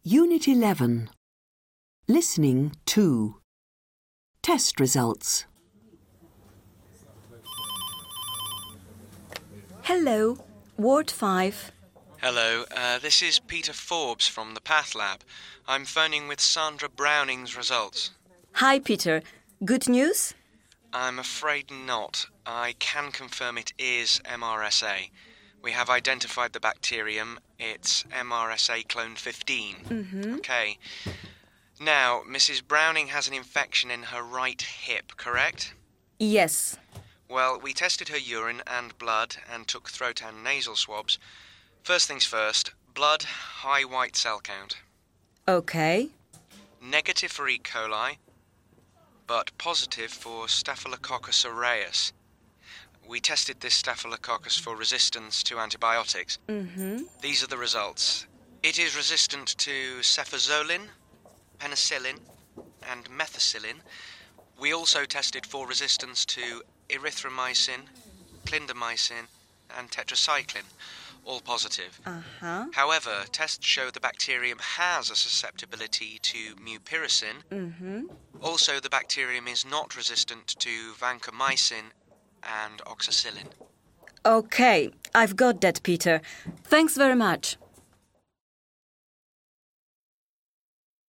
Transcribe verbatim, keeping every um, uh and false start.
Unit eleven. Listening two. Test results. Hello, Ward five. Hello, uh, this is Peter Forbes from the Path Lab. I'm phoning with Sandra Browning's results. Hi, Peter. Good news? I'm afraid not. I can confirm it is M R S A. We have identified the bacterium. It's M R S A clone fifteen. Mm-hmm. Okay. Now, Missus Browning has an infection in her right hip, correct? Yes. Well, we tested her urine and blood and took throat and nasal swabs. First things first, blood, high white cell count. Okay. Negative for E. coli, but positive for Staphylococcus aureus. We tested this Staphylococcus for resistance to antibiotics. Mm-hmm. These are the results. It is resistant to cefazolin, penicillin, and methicillin. We also tested for resistance to erythromycin, clindamycin, and tetracycline, all positive. Uh-huh. However, tests show the bacterium has a susceptibility to mupirocin. Mm-hmm. Also, the bacterium is not resistant to vancomycin and oxacillin. Okay, I've got that, Peter. Thanks very much.